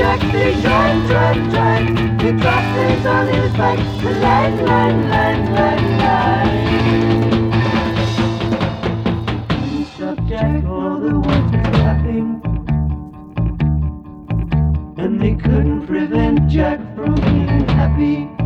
Jack, they tried. They dropped things on his back. The line. Couldn't stop Jack, all the ones were laughing, and they couldn't prevent Jack from being happy.